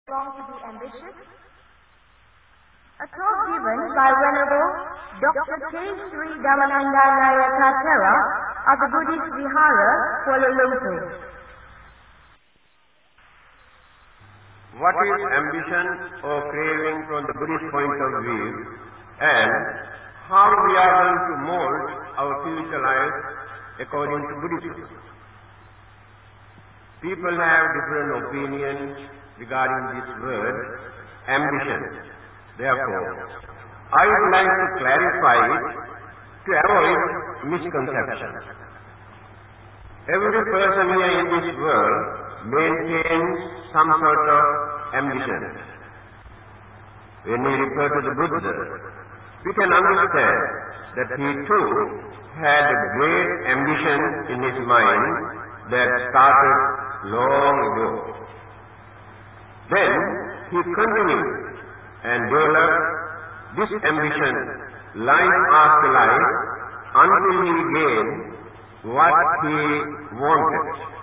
belong to be ambitious? A talk given by Venerable Dr. K. Sri Damananda Nayakatara of the Buddhist Vihara, Kuala Lumpur. What is ambition or craving from the Buddhist point of view, and how we are going to mold our future life according to Buddhism? People have different opinions regarding this word, ambition. Therefore, I would like to clarify it to avoid misconception. Every person here in this world maintains some sort of ambition. When we refer to the Buddha, we can understand that he too had a great ambition in his mind that started long ago. Then he continued and developed this ambition life after life until he gained what he wanted.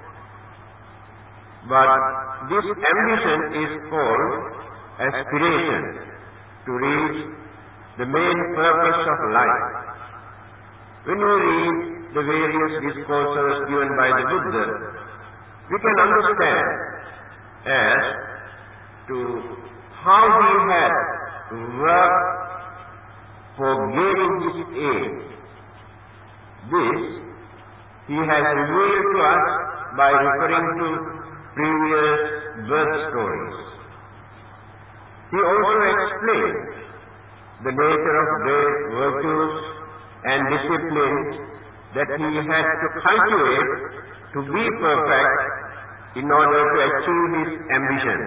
But this ambition is called aspiration to reach the main purpose of life. When we read the various discourses given by the Buddha, we can understand as to how he had worked for gaining his aim. This he has revealed to us by referring to previous birth stories. He also explained the nature of great virtues and discipline that he had to cultivate to be perfect in order to achieve his ambition.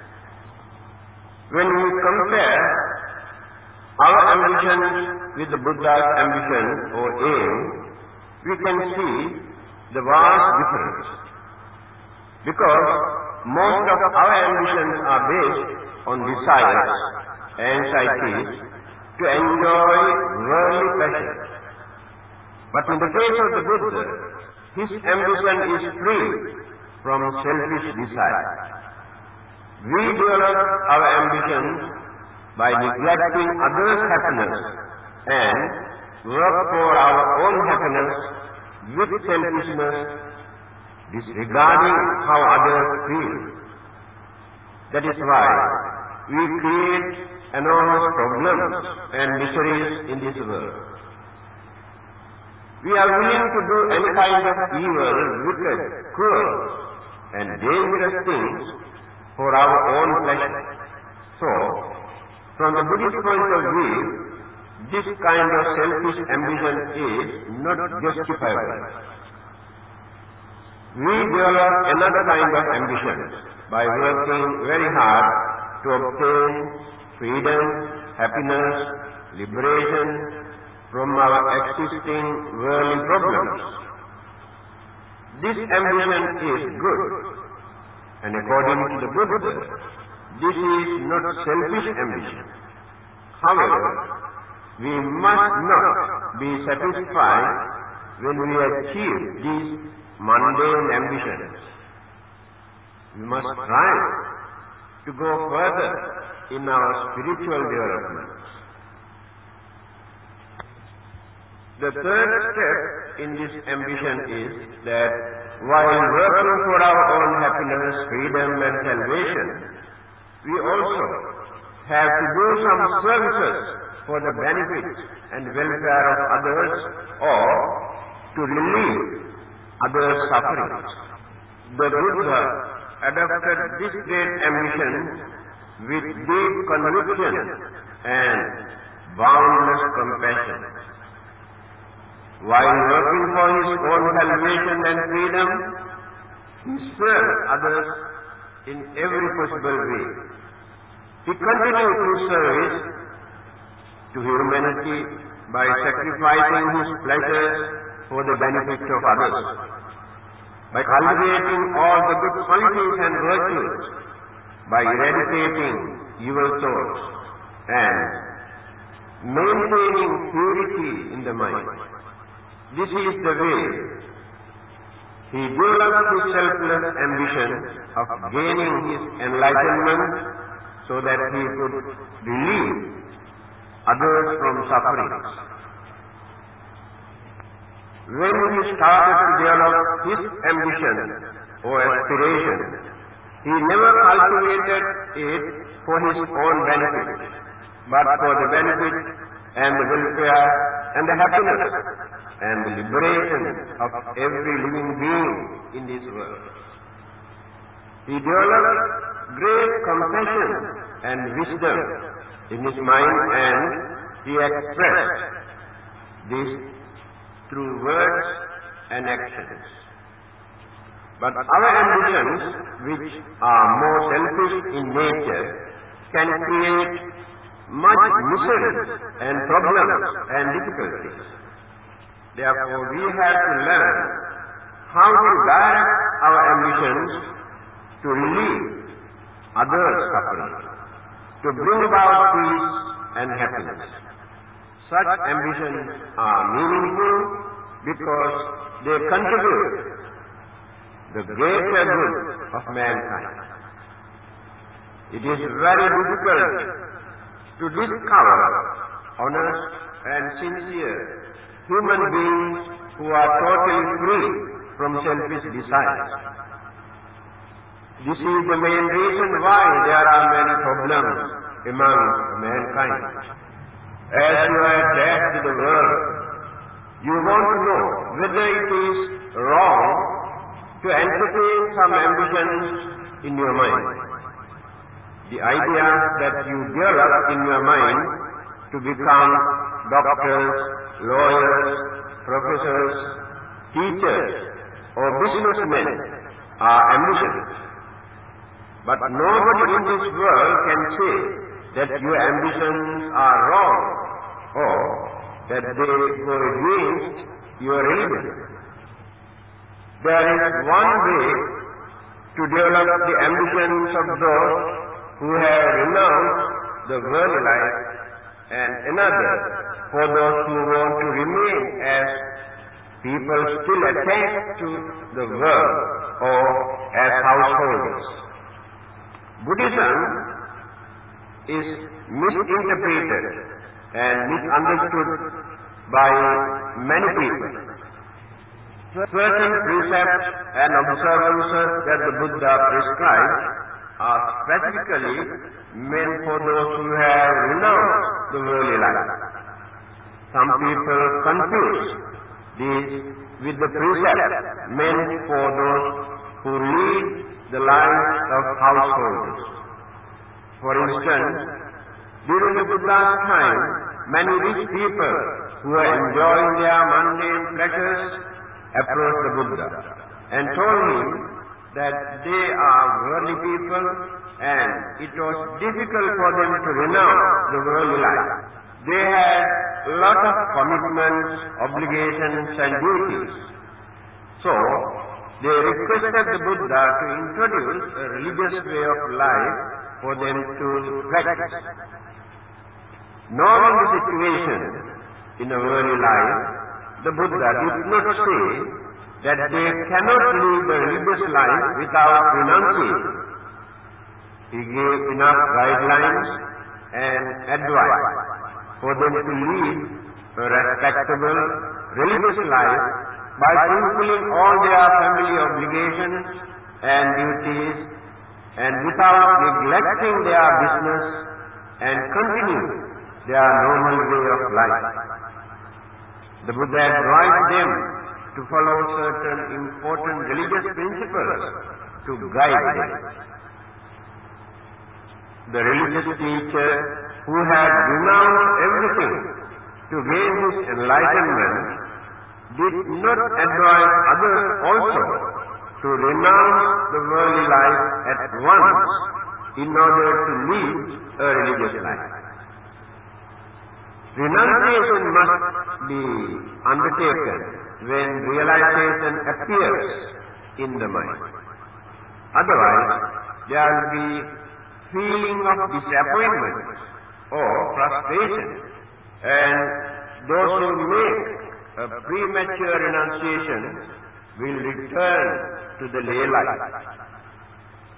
When we compare our ambition with the Buddha's ambition or aim, we can see the vast difference. Because most of our ambitions are based on desires, anxieties, to enjoy worldly pleasure. But in the case of the Buddha, his ambition is free from selfish desire. We develop our ambition by neglecting others' happiness and work for our own happiness with selfishness, disregarding how others feel. That is why we create enormous problems and miseries in this world. We are willing to do any kind of evil, wicked, cruel, and dangerous things for our own pleasure. So, from the Buddhist point of view, this kind of selfish ambition is not justifiable. We develop another kind of ambition by working very hard to obtain freedom, happiness, liberation from our existing worldly problems. This ambition is good, and according to the Buddha, this is not selfish ambition. However, we must not be satisfied when we achieve these mundane ambitions. We must strive to go further in our spiritual development. The third step in this ambition is that while working for our own happiness, freedom and salvation, we also have to do some services for the benefit and welfare of others or to relieve others' sufferings. The Buddha adopted this great ambition with deep conviction and boundless compassion. While working for his own salvation and freedom, he served others in every possible way. He continued his service to humanity by sacrificing his pleasures for the benefit of others, by cultivating all the good qualities and virtues, by eradicating evil thoughts, and maintaining purity in the mind. This is the way he developed his selfless ambition of gaining his enlightenment so that he could relieve others from suffering. When he started to develop his ambition or aspiration, he never cultivated it for his own benefit, but for the benefit and the welfare and the happiness and the liberation of every living being in this world. He developed great compassion and wisdom in his mind, and he expressed this through words and actions. But our ambitions, which are more selfish in nature, can create much misery and problems and difficulties. Therefore, we have to learn how to direct our ambitions to relieve others' suffering, to bring about peace and happiness. Such ambitions are meaningful because they contribute the greater good of mankind. It is very difficult to discover honest and sincere human beings who are totally free from selfish desires. This is the main reason why there are many problems among mankind. As you are back to the world, you want to know whether it is wrong to entertain some ambitions in your mind. The idea that you develop in your mind to become doctors, lawyers, professors, teachers, or businessmen are ambitions. But nobody in this world can say that your ambitions are wrong or that they go against your religion. There is one way to develop the ambitions of those who have renounced the worldly life, and another for those who want to remain as people still attached to the world or as householders. Buddhism is misinterpreted and misunderstood by many people. Certain precepts and observances that the Buddha prescribed are specifically meant for those who have renounced the worldly life. Some people confuse these with the precepts meant for those who lead the life of householders. For instance, during the Buddha's time, many rich people who were enjoying their mundane pleasures approached the Buddha and told him that they are worldly people and it was difficult for them to renounce the worldly life. They had a lot of commitments, obligations and duties. So, they requested the Buddha to introduce a religious way of life for them to practice. Knowing the situation in a worldly life, the Buddha did not say that they cannot live the religious life without renunciation. He gave enough guidelines and advice for them to lead a respectable religious life by fulfilling all their family obligations and duties and without neglecting their business and continue their normal way of life. The Buddha advised them to follow certain important religious principles to guide them. The religious teacher who had renounced everything to gain his enlightenment did not advise others also to renounce the worldly life at once in order to lead a religious life. Renunciation must be undertaken when realization appears in the mind. Otherwise, there will be feeling of disappointment or frustration, and those who make a premature renunciation will return to the lay life.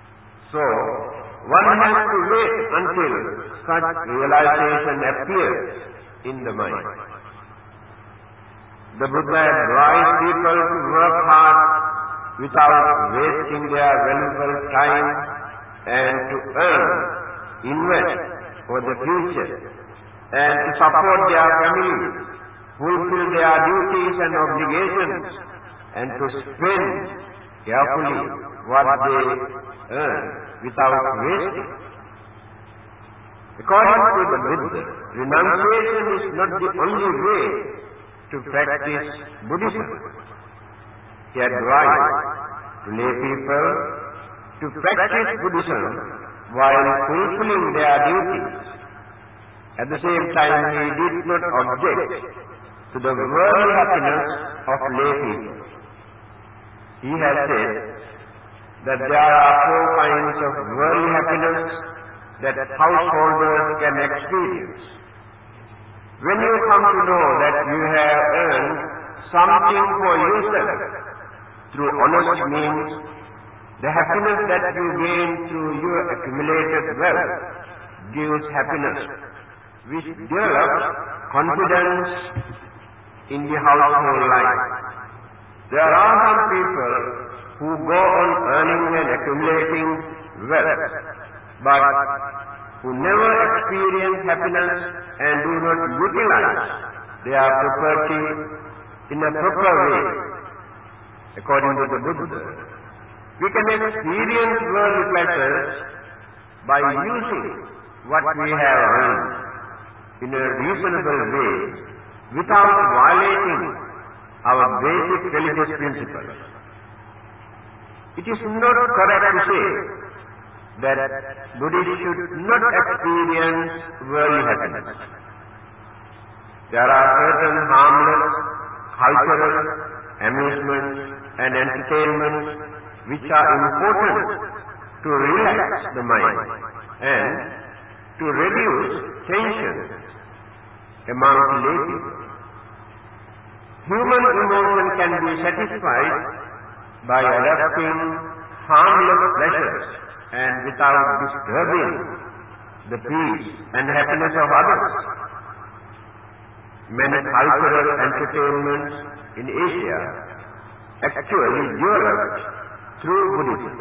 So, one has to wait until such realization appears in the mind. The Buddha advised people to work hard without wasting their valuable time and to earn, invest for the future and to support their families, fulfill their duties and obligations and to spend carefully what they earn without wasting. According to the Buddha, renunciation is not the only way to practice Buddhism. He advised to lay people to practice Buddhism while fulfilling their duties. At the same time, he did not object to the worldly happiness of lay people. He has said that there are 4 kinds of worldly happiness that householders can experience. When you come to know that you have earned something for yourself through honest means, the happiness that you gain through your accumulated wealth gives happiness, which develops confidence in the household life. There are some people who go on earning and accumulating wealth, but who never experience happiness and do not utilize their property in a proper way. According to the Buddha, we can experience worldly pleasures by using what we have earned in a reasonable way without violating our basic religious principles. It is not correct to say that Buddhists should not experience worldly happiness. There are certain harmless cultural amusements and entertainments which are important to relax the mind and to reduce tension among lay people. Human emotion can be satisfied by adopting harmless pleasures and without disturbing the peace and happiness of others. Many cultural entertainments in Asia actually developed through Buddhism.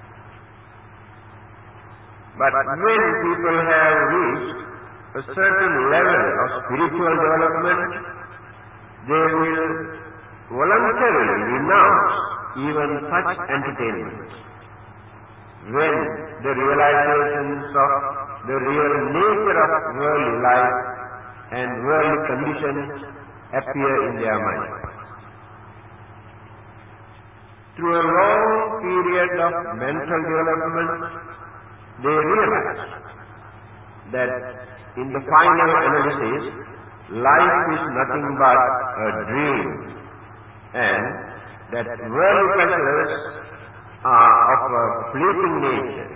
But when people have reached a certain level of spiritual development, they will voluntarily renounce even such entertainments. When the realizations of the real nature of worldly life and worldly conditions appear in their mind. Through a long period of mental development, they realize that in the final analysis, life is nothing but a dream, and that worldly pleasures are of a fleeting nature.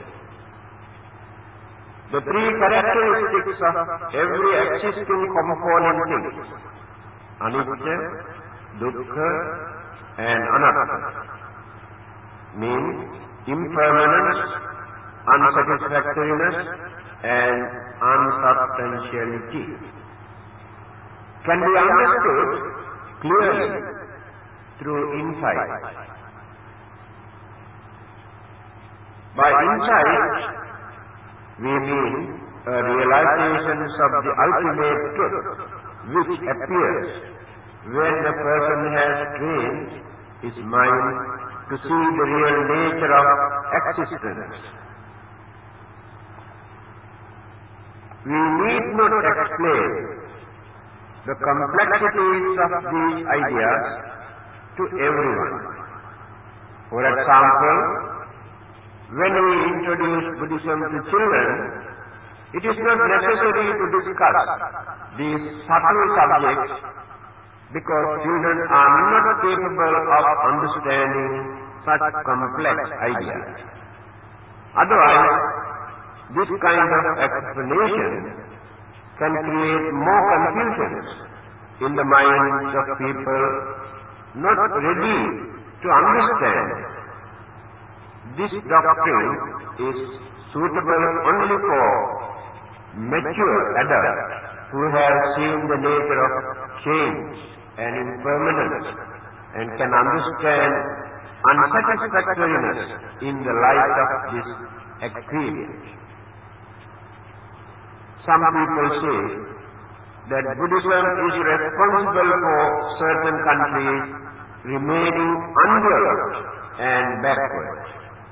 The 3 characteristics of every existing component thing, anicca, dukkha, and anatta, mean impermanence, unsatisfactoriness, and unsubstantiality, can be understood clearly through insight. By insight, we mean a realization of the ultimate truth, which appears when a person has trained his mind to see the real nature of existence. We need not explain the complexities of these ideas to everyone. For example, when we introduce Buddhism to children, it is not necessary to discuss these subtle subjects because children are not capable of understanding such complex ideas. Otherwise, this kind of explanation can create more confusion in the minds of people not ready to understand. This doctrine is suitable only for mature adults who have seen the nature of change and impermanence and can understand unsatisfactoriness in the light of this experience. Some people say that Buddhism is responsible for certain countries remaining undeveloped and backward.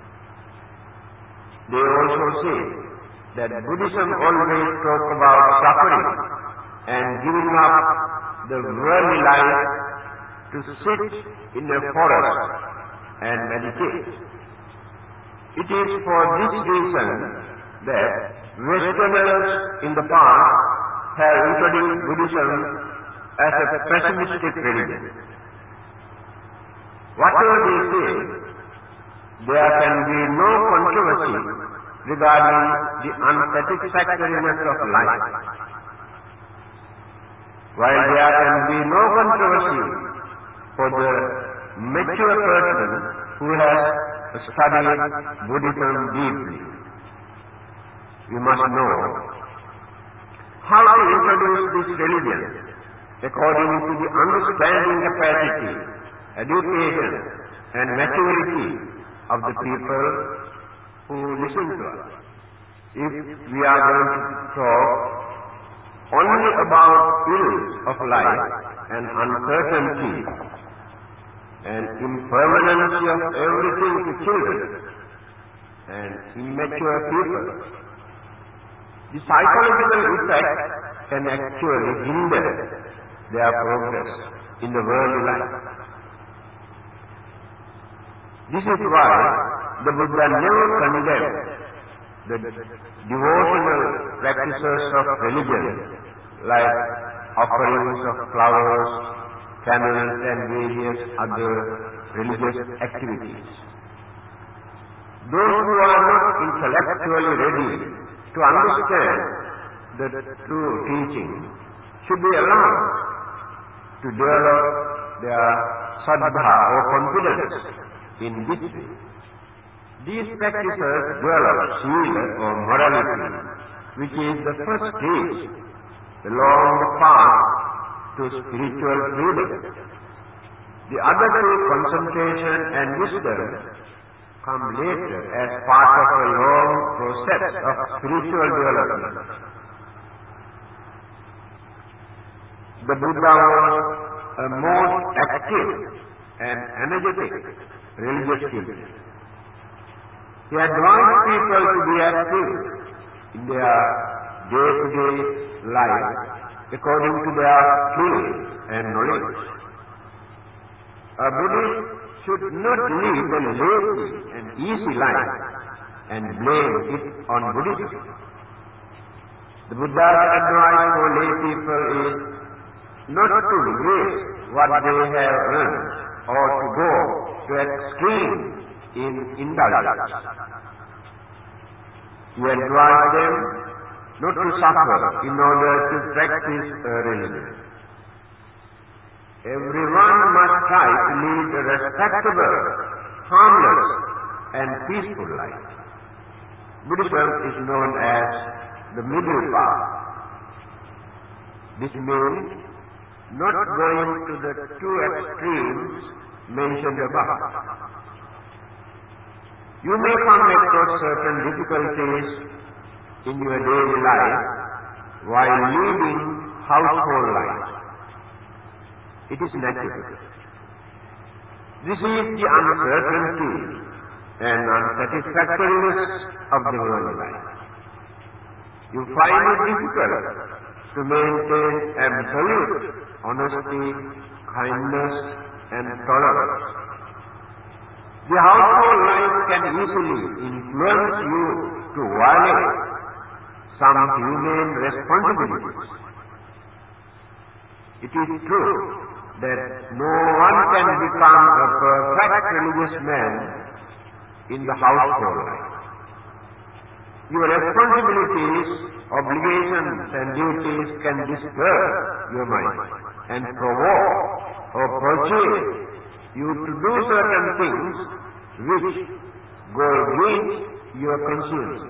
They also say that Buddhism always talks about suffering and giving up the worldly life to sit in a forest and meditate. It is for this reason that Westerners in the past have introduced Buddhism as a pessimistic religion. Whatever they say, there can be no controversy regarding the unsatisfactoriness of life, while there can be no controversy for the mature person who has studied Buddhism deeply. We must know how to introduce this religion according to the understanding capacity, education and maturity of the people who listen to us. If we are going to talk only about ills of life and uncertainty and impermanency of everything to children and immature people, the psychological effect can actually hinder their progress in the worldly life. This is why the Buddha never condemned the devotional practices of religion like offerings of flowers, camels and various other religious activities. Those who are not intellectually ready to understand the true teaching should be allowed to develop their saddha or confidence in this way. These practices develop sila or morality, which is the first stage along the path to spiritual freedom. The other two, concentration and wisdom, come later as part of a long process of spiritual development. The Buddha was a most active and energetic religious teacher. He advised people to be active in their day-to-day life according to their skill and knowledge. A Buddhist should not live a lazy and easy life and blame it on Buddhism. The Buddha's advice for lay people is not to waste what they have earned or to go to extreme in indulgence. He advised them not to suffer in order to practice a religion. Everyone must try to lead a respectable, harmless and peaceful life. Buddhism is known as the middle path. This means not going to the two extremes mentioned above. You may come across certain difficulties in your daily life while leading household life. It is natural. This is the uncertainty and unsatisfactoriness of the worldly life. You find it difficult to maintain absolute honesty, kindness and tolerance. The household life can easily influence you to violate some humane responsibilities. It is true that no one can become a perfect religious man in the household life. Your responsibilities, obligations and duties can disturb your mind and provoke or persuade you to do certain things which go against your conscience.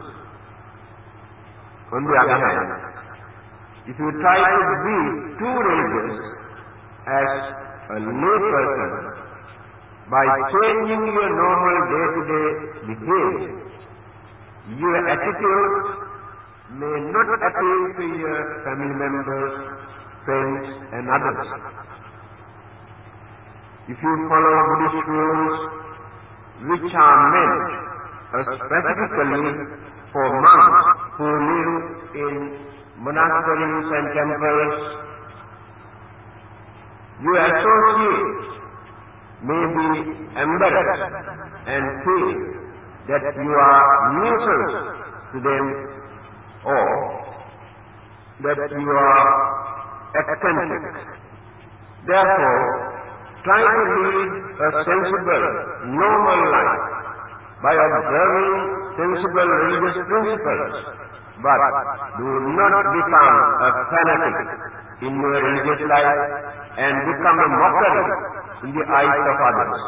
On the other hand, if you try to be too religious as a lay person by changing your normal day-to-day behavior, your attitude may not appeal to your family members, friends and others. If you follow Buddhist rules which are meant specifically for monks who live in monasteries and temples, your associates may be embarrassed and feel that you are nuisance to them or that you are eccentric. Therefore, try to lead a sensible, normal life by observing sensible religious principles, but do not become a fanatic in your religious life and become a mockery in the eyes of others.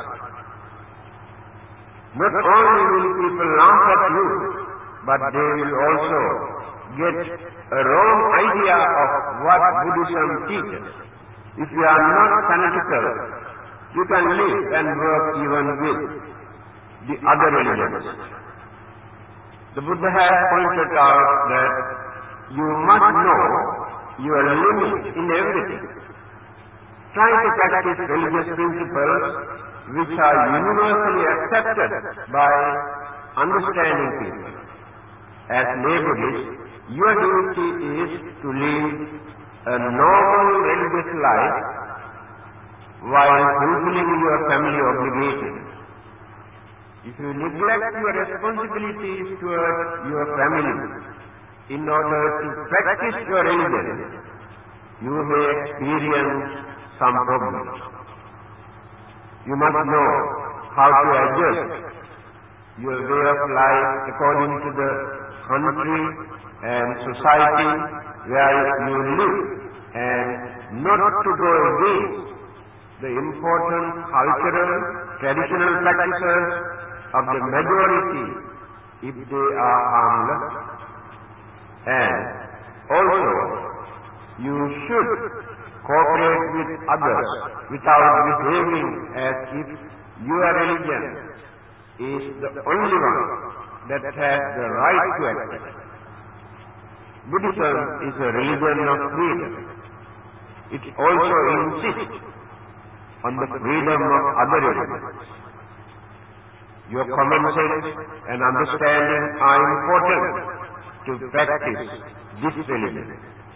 Not only will people laugh at you, but they will also get a wrong idea of what Buddhism teaches. If you are not fanatical, you can live and work even with the other religions. The Buddha has pointed out that you must know your limits in everything. Try to practice religious principles which are universally accepted by understanding people. As lay Buddhists, your duty is to live a normal religious life while fulfilling your family obligations. If you neglect your responsibilities towards your family in order to practice your religion, you may experience some problems. You must know how to adjust your way of life according to the country and society where you live, and not to go against the important cultural, traditional practices of the majority if they are harmless. And also, you should cooperate with others without behaving as if your religion is the only one that has the right to act. Buddhism is a religion of freedom. It also insists on the freedom of other religions. Your common sense and understanding are important to practice this religion.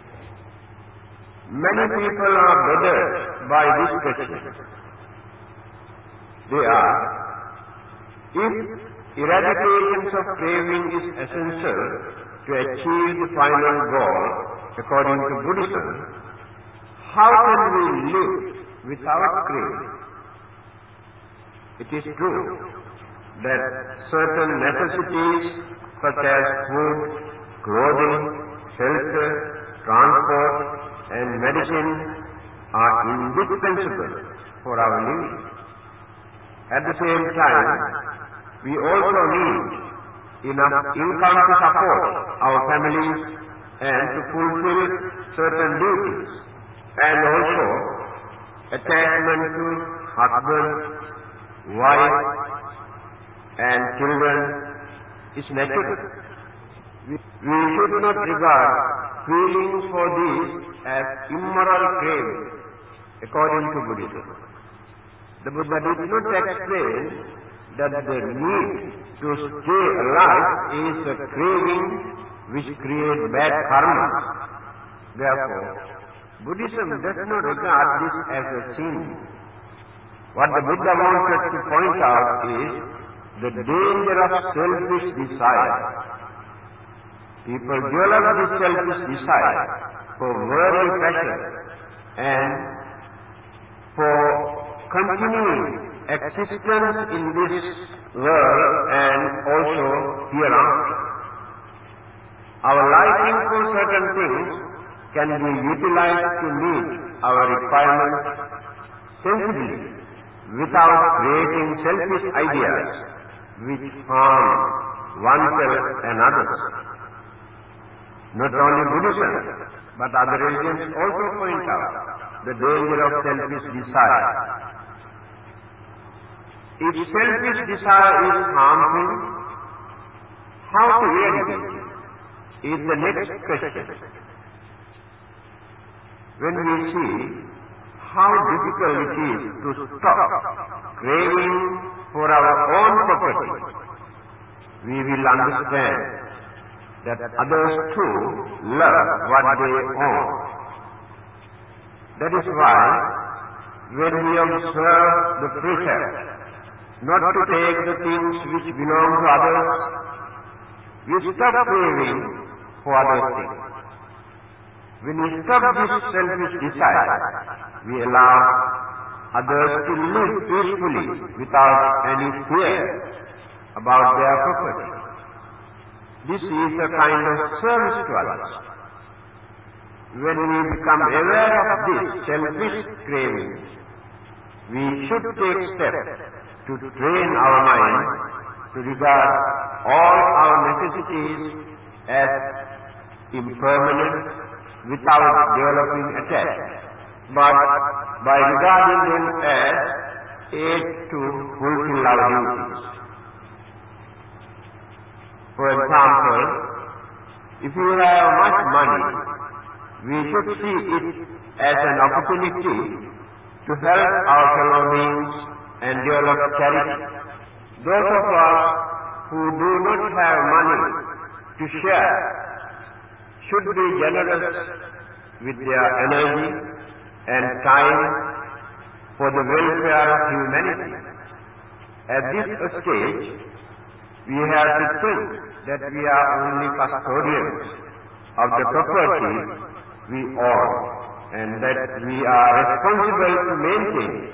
Many people are bothered by this question. They ask, if eradication of craving is essential to achieve the final goal according to Buddhism, how can we live without craving? It is true that certain necessities such as food, clothing, shelter, transport and medicine are indispensable for our living. At the same time, we also need enough income to support our families and to fulfill certain duties, and also attachment to husband, wife and children is natural. We should not regard feelings for these as immoral cravings according to Buddhism. The Buddha did not explain that the need to stay alive is a craving which creates bad karma. Therefore, Buddhism does not regard this as a sin. What the Buddha wanted to point out is the danger of selfish desire. People develop this selfish desire for worldly pleasure and for continuing existence in this world and also hereafter. Our liking for certain things can be utilized to meet our requirements sensibly without creating selfish ideas which harm oneself and others. Not only Buddhism, but other religions also point out the danger of selfish desire. If selfish desire is harmful, how to eradicate it is the next question. When we see how difficult it is to stop craving for our own property, we will understand that others too love what they own. That is why when we observe the precept not to take the things which belong to others, we stop craving for other things. When we stop this selfish desire, we allow others to live peacefully without any fear about their property. This is a kind of service to others. When we become aware of this selfish craving, we should take steps to train our mind to regard all our necessities as impermanent without developing attachment, but by regarding them as aid to fulfill our duties. For example, if you have much money, we should see it as an opportunity to help our fellow beings and develop charity. Those of us who do not have money to share should be generous with their energy and time for the welfare of humanity. At this stage, we have to think that we are only custodians of the property we own and that we are responsible to maintain it.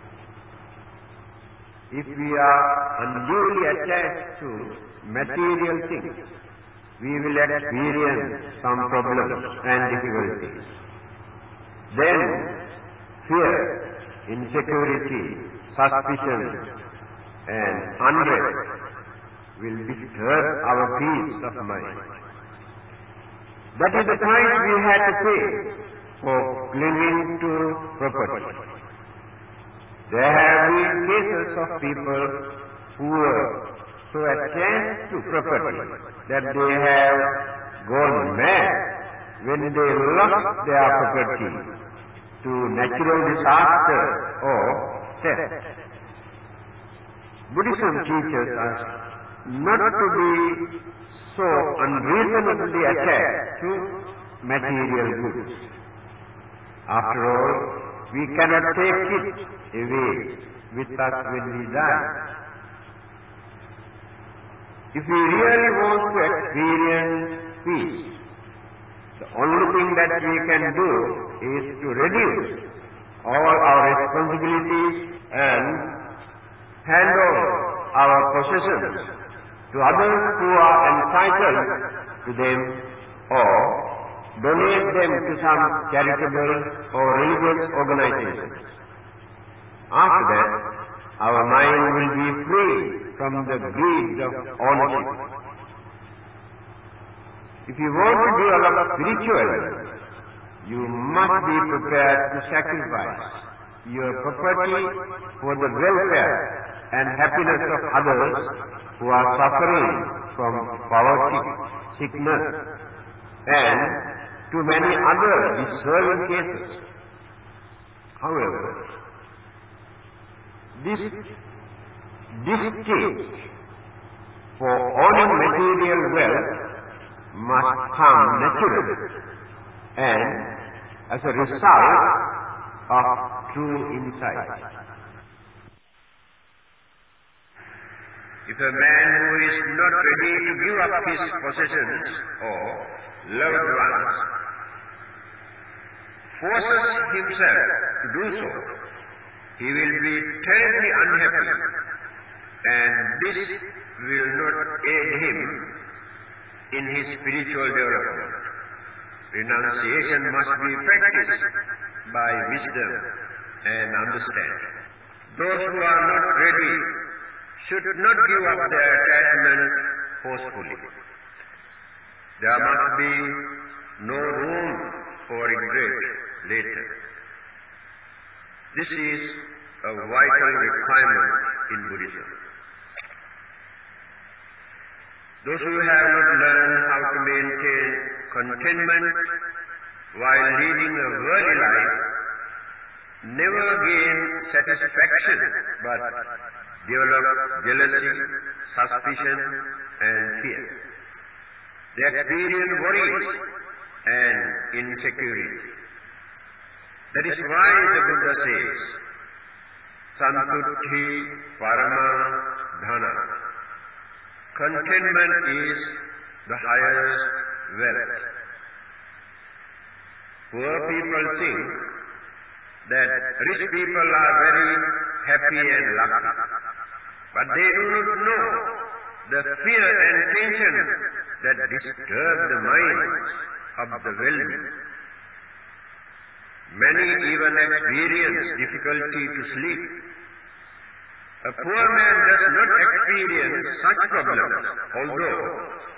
If we are unduly attached to material things, we will experience some problems and difficulties. Then fear, insecurity, suspicion and unrest will disturb our peace of mind. That is the price we had to pay for clinging to property. There have been cases of people who were so attached to property that they have gone mad when they lost their property to natural disaster or theft. Buddhism teaches us not to be so unreasonably attached to material goods. After all, we cannot take it away with us when we die. If we really want to experience peace, the only thing that we can do is to reduce all our responsibilities and hand over our possessions to others who are entitled to them or donate them to some charitable or religious organization. After that, our mind will be free from the greed of ownership. If you want to develop spiritually, you must be prepared to sacrifice your property for the welfare and happiness of others who are suffering from poverty, sickness, and to many other deserving cases. However, this distaste for owning material wealth must come naturally and as a result of true insight. If a man who is not ready to give up his possessions or loved ones forces himself to do so, he will be terribly unhappy, and this will not aid him in his spiritual development. Renunciation must be practiced by wisdom and understanding. Those who are not ready should not give up their attachment forcefully. There must be no room for regret later. This is a vital requirement in Buddhism. Those who have not learned how to maintain contentment while leading a worldly life never gain satisfaction but develop jealousy, suspicion and fear. They experience worries and insecurity. That is why the Buddha says, Santutti Parama Dhana. Contentment is the highest wealth. Poor people think that rich people are very happy and lucky, but they do not know the fear and tension that disturb the minds of the wealthy. Many even experience difficulty to sleep. A poor man does not experience such problems, although